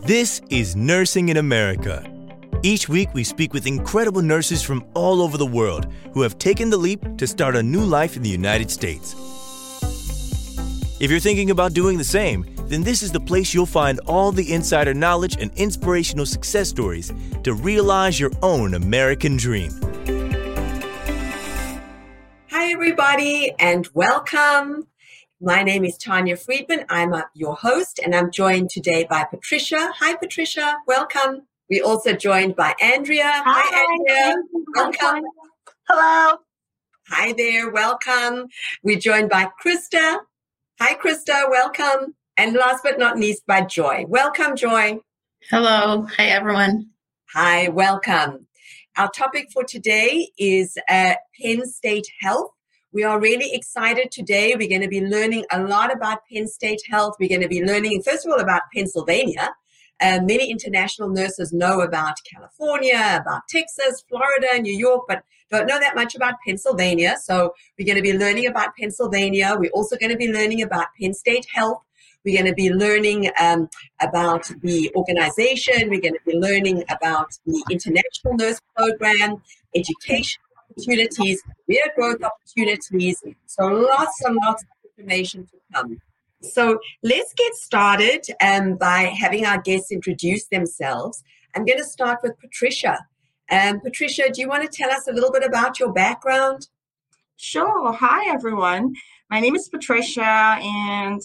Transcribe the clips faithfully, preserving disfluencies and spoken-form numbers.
This is Nursing in America. Each week, we speak with incredible nurses from all over the world who have taken the leap to start a new life in the United States. If you're thinking about doing the same, then this is the place you'll find all the insider knowledge and inspirational success stories to realize your own American dream. Hi, everybody, and welcome. My name is Tanya Friedman. I'm uh, your host, and I'm joined today by Patricia. Hi, Patricia. Welcome. We're also joined by Andrea. Hi, Hi Andrea. Welcome. Hello. Hi there. Welcome. We're joined by Krista. Hi, Krista. Welcome. And last but not least, by Joy. Welcome, Joy. Hello. Hi, everyone. Hi. Welcome. Our topic for today is uh, Penn State Health. We are really excited today. We're going to be learning a lot about Penn State Health. We're going to be learning, first of all, about Pennsylvania. Uh, many international nurses know about California, about Texas, Florida, New York, but don't know that much about Pennsylvania. So we're going to be learning about Pennsylvania. We're also going to be learning about Penn State Health. We're going to be learning um, about the organization. We're going to be learning about the International Nurse Program, education opportunities, career growth opportunities. So lots and lots of information to come. So let's get started um, by having our guests introduce themselves. I'm going to start with Patricia. Um, Patricia, do you want to tell us a little bit about your background? Sure. Hi, everyone. My name is Patricia, and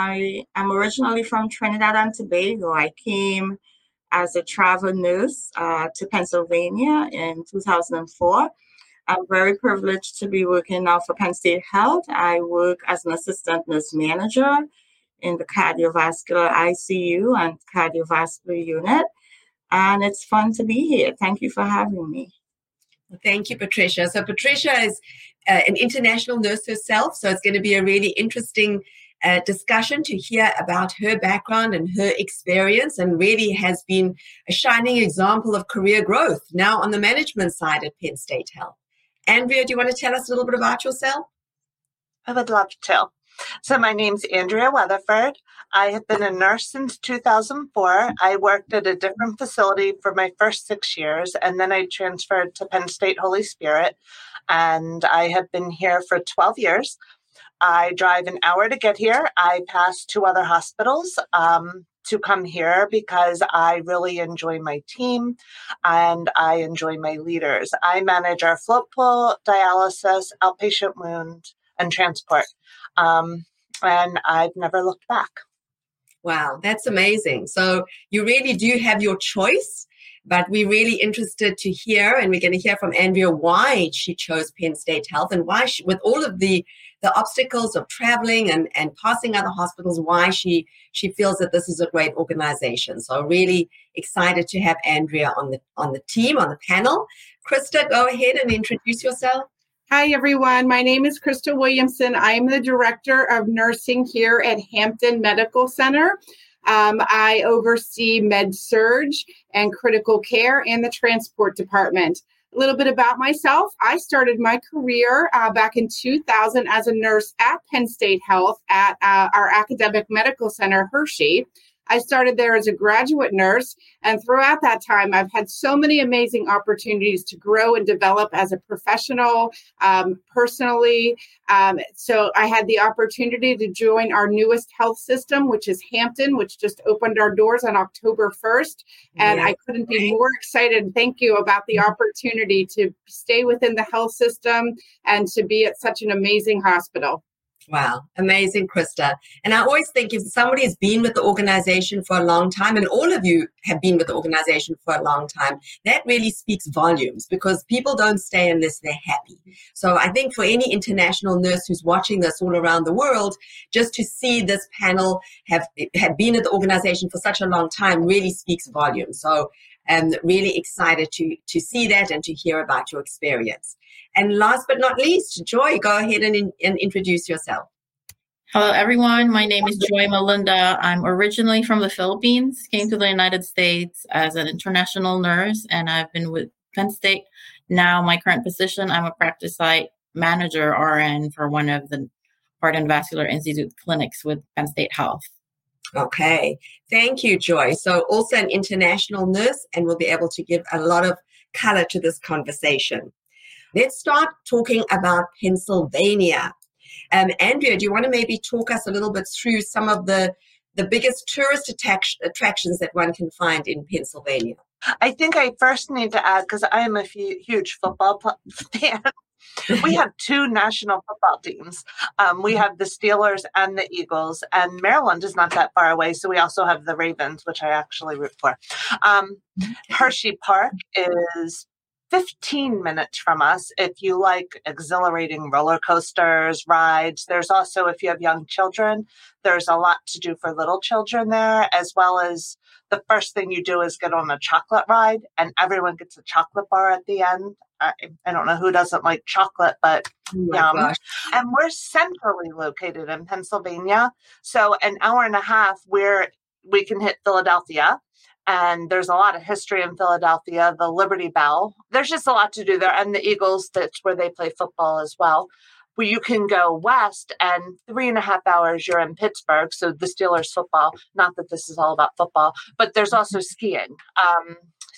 I am originally from Trinidad and Tobago. I came as a travel nurse uh, to Pennsylvania in two thousand four. I'm very privileged to be working now for Penn State Health. I work as an assistant nurse manager in the cardiovascular I C U and cardiovascular unit, and it's fun to be here. Thank you for having me. Thank you, Patricia. So Patricia is uh, an international nurse herself, so it's going to be a really interesting uh, discussion to hear about her background and her experience, and really has been a shining example of career growth now on the management side at Penn State Health. Andrea, do you want to tell us a little bit about yourself? I would love to. So my name's Andrea Weatherford. I have been a nurse since two thousand four. I worked at a different facility for my first six years, and then I transferred to Penn State Holy Spirit, and I have been here for twelve years. I drive an hour to get here. I pass two other hospitals um, to come here because I really enjoy my team and I enjoy my leaders. I manage our float pool, dialysis, outpatient wound, and transport. Um, and I've never looked back. Wow, that's amazing. So you really do have your choice, but we're really interested to hear, and we're going to hear from Andrea why she chose Penn State Health and why she, with all of the the obstacles of traveling and, and passing other hospitals, why she she feels that this is a great organization. So really excited to have Andrea on the on the team, on the panel. Krista, go ahead and introduce yourself. Hi, everyone. My name is Krista Williamson. I'm the Director of Nursing here at Hampton Medical Center. Um, I oversee med-surg and critical care and the transport department. A little bit about myself. I started my career uh, back in two thousand as a nurse at Penn State Health at uh, our academic medical center, Hershey. I started there as a graduate nurse, and throughout that time, I've had so many amazing opportunities to grow and develop as a professional, um, personally. Um, so I had the opportunity to join our newest health system, which is Hampton, which just opened our doors on October first. And yeah. I couldn't be more excited, thank you, about the opportunity to stay within the health system and to be at such an amazing hospital. Wow. Amazing, Krista. And I always think if somebody has been with the organization for a long time, and all of you have been with the organization for a long time, that really speaks volumes because people don't stay unless they're happy. So I think for any international nurse who's watching this all around the world, just to see this panel have, have been at the organization for such a long time really speaks volumes. So I'm really excited to, to see that and to hear about your experience. And last but not least, Joy, go ahead and, in, and introduce yourself. Hello, everyone. My name is Joy Melinda. I'm originally from the Philippines, came to the United States as an international nurse, and I've been with Penn State. Now, my current position, I'm a practice site manager, R N, for one of the Heart and Vascular Institute clinics with Penn State Health. Okay. Thank you, Joy. So also an international nurse, and we'll be able to give a lot of color to this conversation. Let's start talking about Pennsylvania. Um, Andrea, do you want to maybe talk us a little bit through some of the, the biggest tourist attac- attractions that one can find in Pennsylvania? I think I first need to add, because I am a f- huge football fan, we have two national football teams. Um, we have the Steelers and the Eagles, and Maryland is not that far away, so we also have the Ravens, which I actually root for. Um, Hershey Park is fifteen minutes from us if you like exhilarating roller coasters, rides. There's also, if you have young children, there's a lot to do for little children there, as well as the first thing you do is get on a chocolate ride, and everyone gets a chocolate bar at the end. I, I don't know who doesn't like chocolate, but Oh my yum. gosh. And we're centrally located in Pennsylvania. So an hour and a half, we're, we can hit Philadelphia. And there's a lot of history in Philadelphia, the Liberty Bell. There's just a lot to do there. And the Eagles, that's where they play football as well. Where you can go west, and three and a half hours you're in Pittsburgh. So the Steelers football, not that this is all about football, but there's also skiing. Um,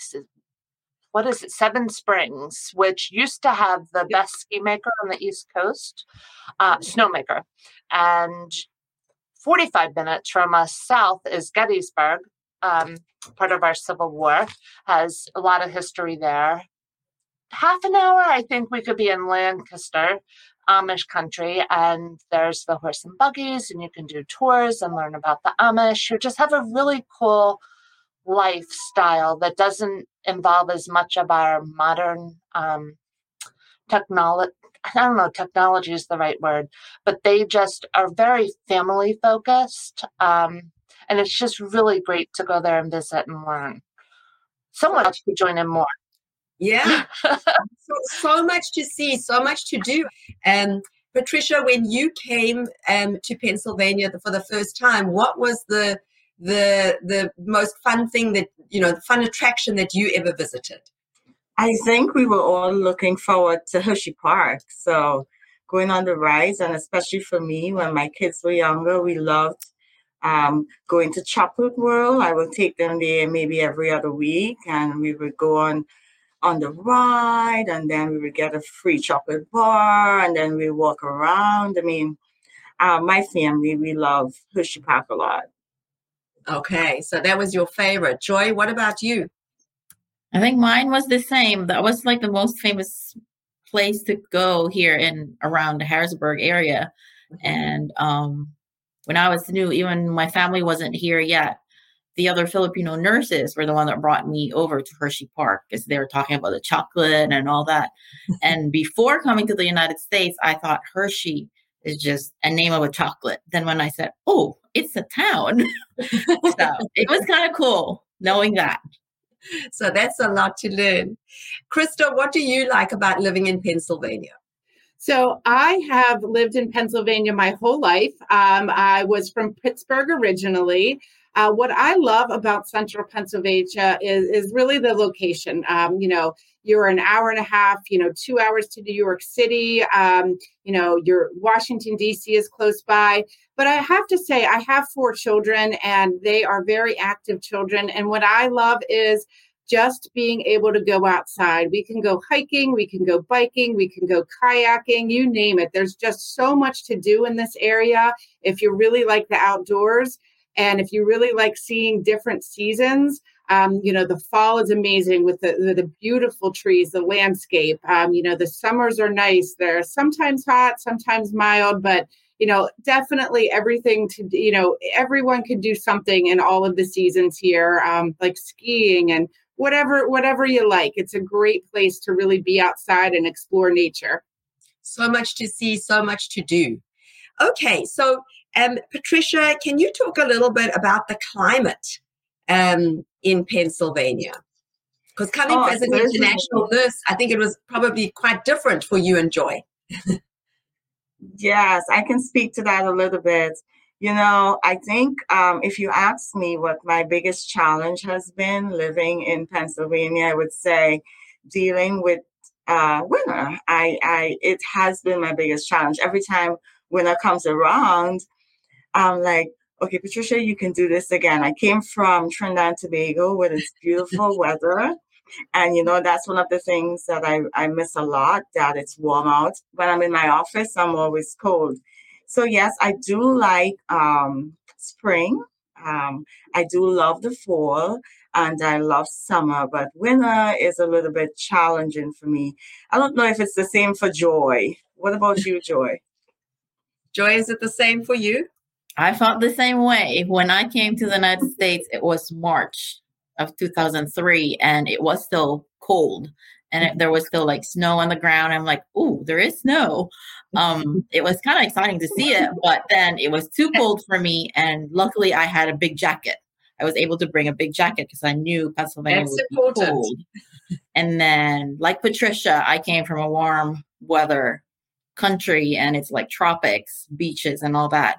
what is it? Seven Springs, which used to have the best ski maker on the East Coast, uh, snowmaker. And forty-five minutes from us south is Gettysburg. Um, part of our Civil War, has a lot of history there. Half an hour, I think we could be in Lancaster, Amish country, and there's the horse and buggies, and you can do tours and learn about the Amish, who just have a really cool lifestyle that doesn't involve as much of our modern um, technology. I don't know, technology is the right word, but they just are very family focused. Um, And it's just really great to go there and visit and learn. Someone else could join in more. Yeah. so, so much to see, so much to do. Um, Patricia, when you came um, to Pennsylvania for the first time, what was the the the most fun thing that, you know, the fun attraction that you ever visited? I think we were all looking forward to Hershey Park. So going on the rides, and especially for me, when my kids were younger, we loved Um, going to Chocolate World. I would take them there maybe every other week, and we would go on on the ride, and then we would get a free chocolate bar, and then we walk around. I mean, uh, my family, we love Hershey Park a lot. Okay, so that was your favorite. Joy, what about you? I think mine was the same. That was like the most famous place to go here in around the Harrisburg area. Mm-hmm. And um when I was new, even my family wasn't here yet, the other Filipino nurses were the one that brought me over to Hershey Park because they were talking about the chocolate and all that. And before coming to the United States, I thought Hershey is just a name of a chocolate. Then when I said, oh, it's a town. So it was kind of cool knowing that. So that's a lot to learn. Krista, what do you like about living in Pennsylvania? So I have lived in Pennsylvania my whole life. Um, I was from Pittsburgh originally. Uh, what I love about central Pennsylvania is, is really the location. Um, you know, you're an hour and a half, you know, two hours to New York City. Um, you know, your Washington, D C is close by. But I have to say, I have four children, and they are very active children. And what I love is just being able to go outside. We can go hiking, we can go biking, we can go kayaking, you name it. There's just so much to do in this area if you really like the outdoors. And if you really like seeing different seasons, um, you know, the fall is amazing with the, the, the beautiful trees, the landscape. Um, you know, the summers are nice. They're sometimes hot, sometimes mild, but, you know, definitely everything to, you know, everyone could do something in all of the seasons here, um, like skiing and whatever, whatever you like. It's a great place to really be outside and explore nature. So much to see, so much to do. Okay, so um, Patricia, can you talk a little bit about the climate um, in Pennsylvania? Because coming Oh, as an certainly. international nurse, I think it was probably quite different for you and Joy. Yes, I can speak to that a little bit. You know, I think um, if you ask me what my biggest challenge has been living in Pennsylvania, I would say dealing with uh, winter. I, I, it has been my biggest challenge. Every time winter comes around, I'm like, okay, Patricia, you can do this again. I came from Trinidad and Tobago with its beautiful weather. And, you know, that's one of the things that I, I miss a lot, that it's warm out. When I'm in my office, I'm always cold. So, yes, I do like um, spring. Um, I do love the fall and I love summer, but winter is a little bit challenging for me. I don't know if it's the same for Joy. What about you, Joy? Joy, is it the same for you? I felt the same way. When I came to the United States, it was March of two thousand three, and it was still cold, and it, there was still like snow on the ground. I'm like, ooh, there is snow. Um, it was kind of exciting to see it, but then it was too cold for me. And luckily, I had a big jacket. I was able to bring a big jacket because I knew Pennsylvania That's would important. be cold. And then, like Patricia, I came from a warm weather country, and it's like tropics, beaches, and all that.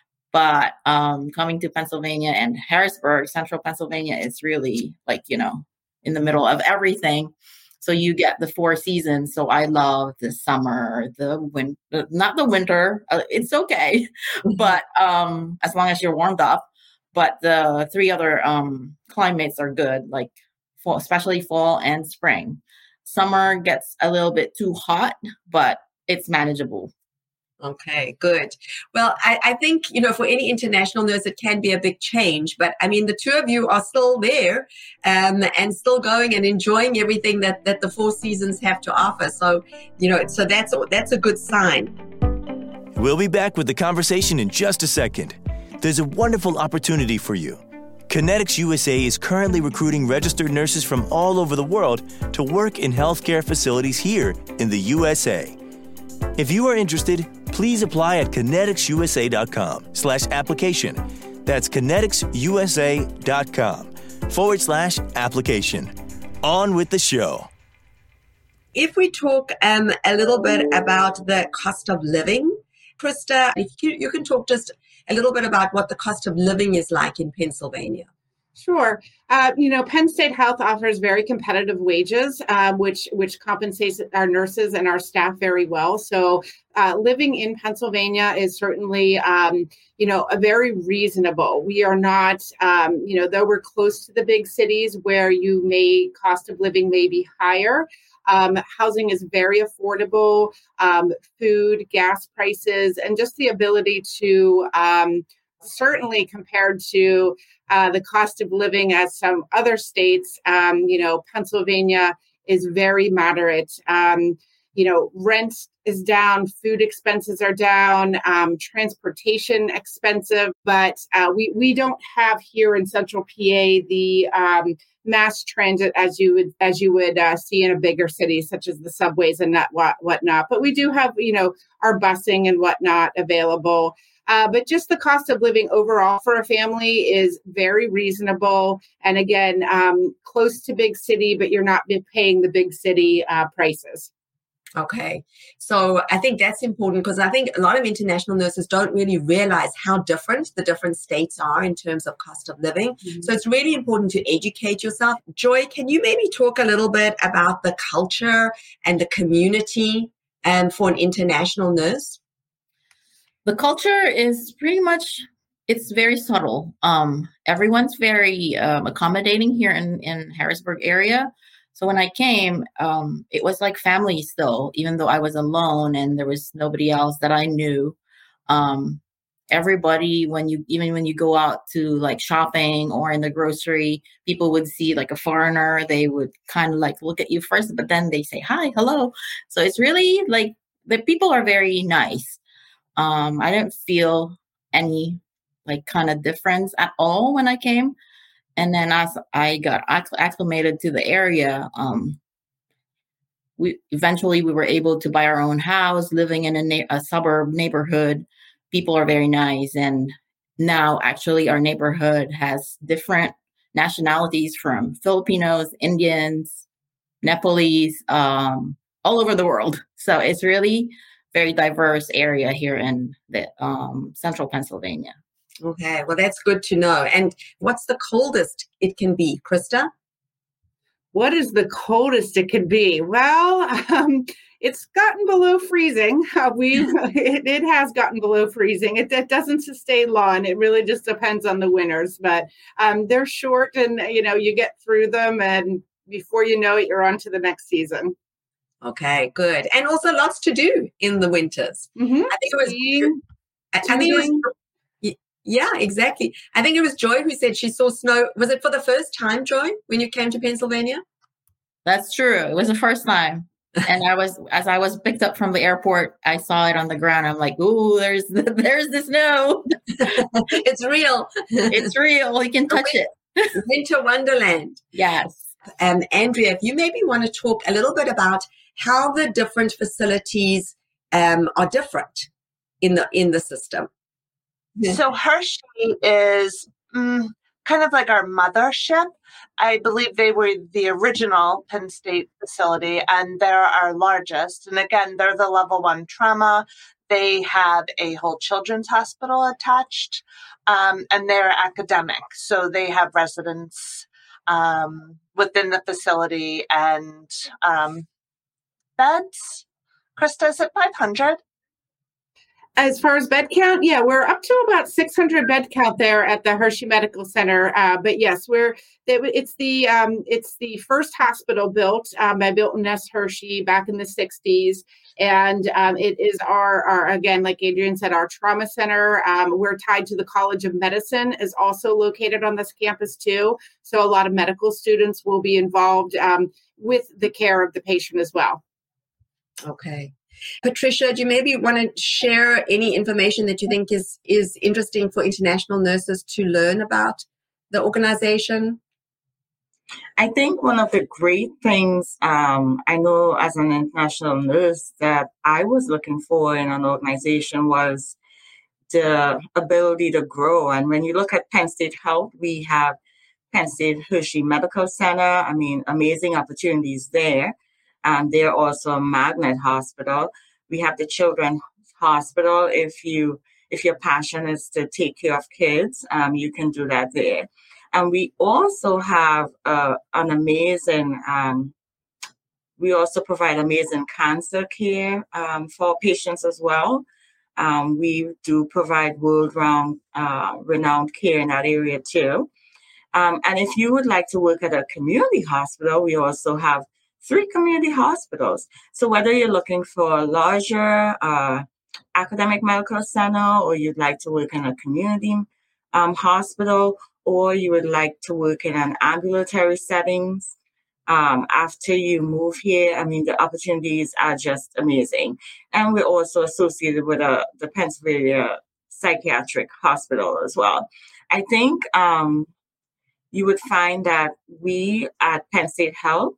But um, coming to Pennsylvania and Harrisburg, central Pennsylvania, is really like, you know, in the middle of everything. So you get the four seasons. So I love the summer, the winter, not the winter. Uh, it's okay. But um, as long as you're warmed up. But the three other um, climates are good, like fall, especially fall and spring. Summer gets a little bit too hot, but it's manageable. Okay, good. Well, I, I think, you know, for any international nurse, it can be a big change. But I mean, the two of you are still there um, and still going and enjoying everything that, that the Four Seasons have to offer. So, you know, so that's, that's a good sign. We'll be back with the conversation in just a second. There's a wonderful opportunity for you. Kinetics U S A is currently recruiting registered nurses from all over the world to work in healthcare facilities here in the U S A. If you are interested, please apply at kineticsusa.com slash application. That's kineticsusa.com forward slash application. On with the show. If we talk um, a little bit about the cost of living, Krista, if you, you can talk just a little bit about what the cost of living is like in Pennsylvania. Sure. Uh, you know, Penn State Health offers very competitive wages, uh, which which compensates our nurses and our staff very well. So uh, living in Pennsylvania is certainly, um, you know, a very reasonable. We are not, um, you know, though we're close to the big cities where you may, cost of living may be higher. Um, housing is very affordable, um, food, gas prices, and just the ability to um, certainly compared to uh, the cost of living as some other states, um, you know, Pennsylvania is very moderate. Um, you know, rent is down, food expenses are down, um, transportation expensive, but uh, we, we don't have here in Central P A the um, mass transit as you would as you would uh, see in a bigger city, such as the subways and that what whatnot. But we do have, you know, our busing and whatnot available. Uh, but just the cost of living overall for a family is very reasonable. And again, um, close to big city, but you're not paying the big city uh, prices. Okay. So I think that's important because I think a lot of international nurses don't really realize how different the different states are in terms of cost of living. Mm-hmm. So it's really important to educate yourself. Joy, can you maybe talk a little bit about the culture and the community um, for an international nurse? The culture is pretty much, it's very subtle. Um, everyone's very um, accommodating here in, in Harrisburg area. So when I came, um, it was like family still, even though I was alone and there was nobody else that I knew. Um, everybody, when you, even when you go out to like shopping or in the grocery, people would see like a foreigner, they would kind of like look at you first, but then they say, hi, hello. So it's really like the people are very nice. Um, I didn't feel any like kind of difference at all when I came. And then as I got acclimated to the area, um, we eventually we were able to buy our own house, living in a, na- a suburb neighborhood. People are very nice. And now actually our neighborhood has different nationalities from Filipinos, Indians, Nepalese, um, all over the world. So it's really very diverse area here in the um, central Pennsylvania. Okay, well, that's good to know. And what's the coldest it can be, Krista? what is the coldest it could be? Well, um, it's gotten below freezing. Uh, we it, it has gotten below freezing. It, it doesn't sustain long. It really just depends on the winters, but um, they're short, and you know you get through them, and before you know it, you're on to the next season. Okay, good, and also lots to do in the winters. Mm-hmm. I think it was. Skiing, I, I think it was. Yeah, exactly. I think it was Joy who said she saw snow. Was it for the first time, Joy, when you came to Pennsylvania? That's true. It was the first time. And I was, as I was picked up from the airport, I saw it on the ground. I'm like, ooh, there's the, there's the snow. It's real. It's real. You can touch it. Winter wonderland. Yes. Um, Andrea, if you maybe want to talk a little bit about how the different facilities um, are different in the in the system. So Hershey is mm, kind of like our mothership. I believe they were the original Penn State facility, and they're our largest. And again, they're the level one trauma. They have a whole children's hospital attached, um, and they're academic. So they have residents um, within the facility and um, beds. Krista, is it five hundred? As far as bed count, yeah, we're up to about six hundred bed count there at the Hershey Medical Center. Uh, but yes, we're it's the um, it's the first hospital built um, by Milton S. Hershey back in the sixties, and um, it is our, our again, like Adrienne said, our trauma center. Um, we're tied to the College of Medicine, is also located on this campus too. So a lot of medical students will be involved um, with the care of the patient as well. Okay. Patricia, do you maybe want to share any information that you think is, is interesting for international nurses to learn about the organization? I think one of the great things um, I know as an international nurse that I was looking for in an organization was the ability to grow. And when you look at Penn State Health, we have Penn State Hershey Medical Center. I mean, amazing opportunities there. Um, they're also a magnet hospital. We have the Children's Hospital. If you if your passion is to take care of kids, um, you can do that there. And we also have uh, an amazing. Um, we also provide amazing cancer care um, for patients as well. Um, we do provide world-renowned uh, renowned care in that area too. Um, and if you would like to work at a community hospital, we also have three community hospitals. So whether you're looking for a larger uh, academic medical center, or you'd like to work in a community um, hospital, or you would like to work in an ambulatory settings, um, after you move here, I mean, the opportunities are just amazing. And we're also associated with uh, the Pennsylvania Psychiatric Hospital as well. I think um, you would find that we at Penn State Health,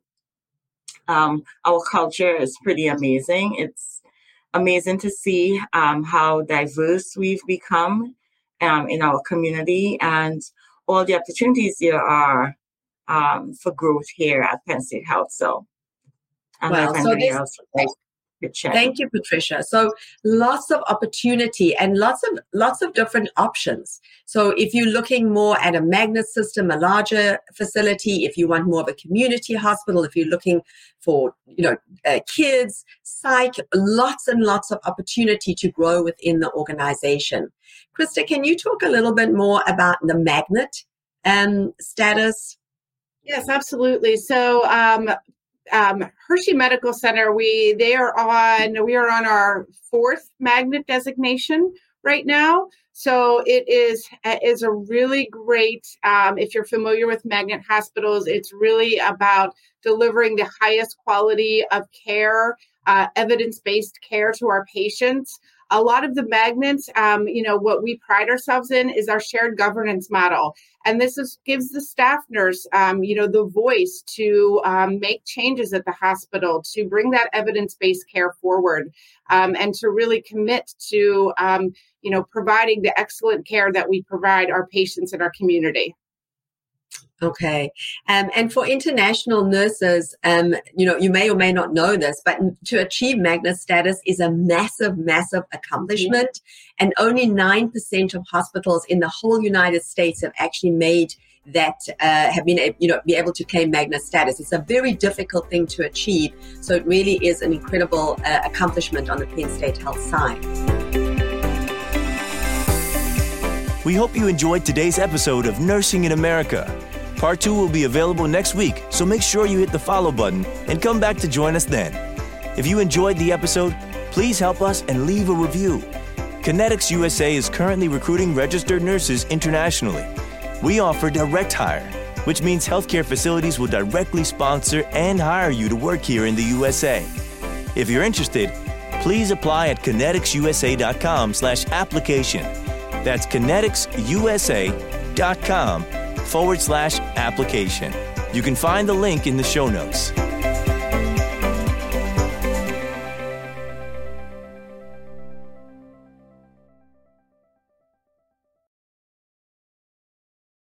Um, our culture is pretty amazing. It's amazing to see um, how diverse we've become um, in our community, and all the opportunities there are um, for growth here at Penn State Health. So, I Wow. don't So know if this, else would like to check. Thank you, Patricia. So lots of opportunity and lots of lots of different options. So if you're looking more at a magnet system, a larger facility, if you want more of a community hospital, if you're looking for, you know, uh, kids, psych, lots and lots of opportunity to grow within the organization. Krista, can you talk a little bit more about the magnet um, status? Yes, absolutely. So um, um, Hershey Medical Center, we they are on we are on our fourth magnet designation right now. So it is is a really great. Um, if you're familiar with magnet hospitals, it's really about delivering the highest quality of care, uh, evidence-based care to our patients. A lot of the magnets, um, you know, what we pride ourselves in is our shared governance model. And this is, gives the staff nurse, um, you know, the voice to um, make changes at the hospital, to bring that evidence-based care forward, um, and to really commit to, um, you know, providing the excellent care that we provide our patients and our community. Okay. Um, and for international nurses, um, you know, you may or may not know this, but to achieve magnet status is a massive, massive accomplishment. And only nine percent of hospitals in the whole United States have actually made that uh, have been, you know, be able to claim Magna status. It's a very difficult thing to achieve. So it really is an incredible uh, accomplishment on the Penn State Health side. We hope you enjoyed today's episode of Nursing in America. Part two will be available next week, so make sure you hit the follow button and come back to join us then. If you enjoyed the episode, please help us and leave a review. Kinetics U S A is currently recruiting registered nurses internationally. We offer direct hire, which means healthcare facilities will directly sponsor and hire you to work here in the U S A. If you're interested, please apply at kineticsusa.com slash application. That's kineticsusa.com forward slash application. You can find the link in the show notes.